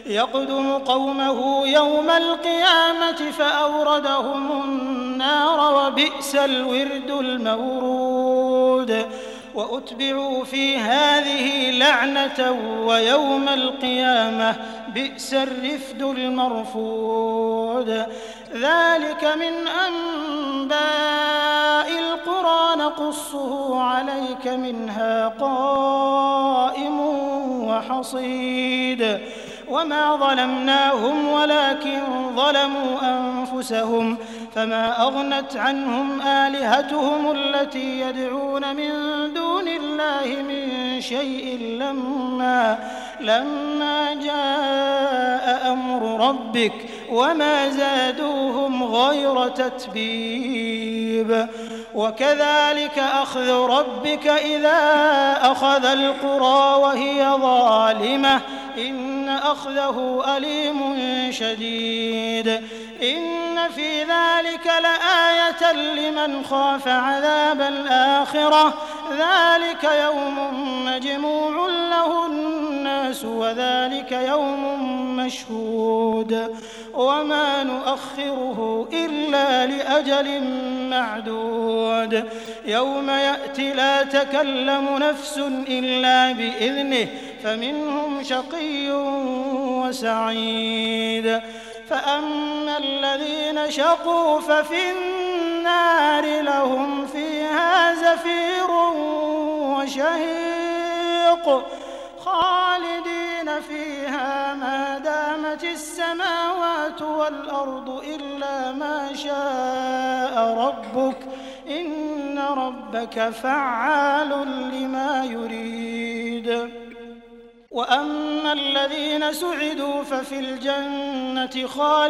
يقدم قومه يوم القيامة فأوردهم النار وبئس الورد المورود وأتبعوا في هذه لعنة ويوم القيامة بئس الرفد المرفود ذلك من أنباء القرى نقصه عليك منها قائم وحصيد وما ظلمناهم ولكن ظلموا أنفسهم فما أغنت عنهم آلهتهم التي يدعون من دون الله من شيء لما جاء أمر ربك وما زادوهم غير تتبيب وكذلك أخذ ربك إذا أخذ القرى وهي ظالمة إن أخذه أليم شديد إن في ذلك لآية لمن خاف عذاب الآخرة ذلك يوم مجموع له الناس وذلك يوم مشهود وما نؤخره إلا لأجل معدود يوم يأتي لا تكلم نفس إلا بإذنه فمنهم شقي وسعيد فأما الذين شقوا ففي النار لهم فيها زفير وشهيق خالدين فيها ما دامت السماوات والأرض إلا ما شاء ربك إن ربك فعال لما يريد وأما الذين سعدوا ففي الجنة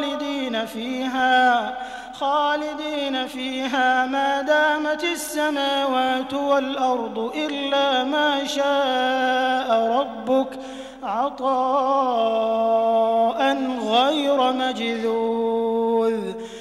خالدين فيها ما دامت السماوات والأرض إلا ما شاء ربك عطاء غير مجذوذ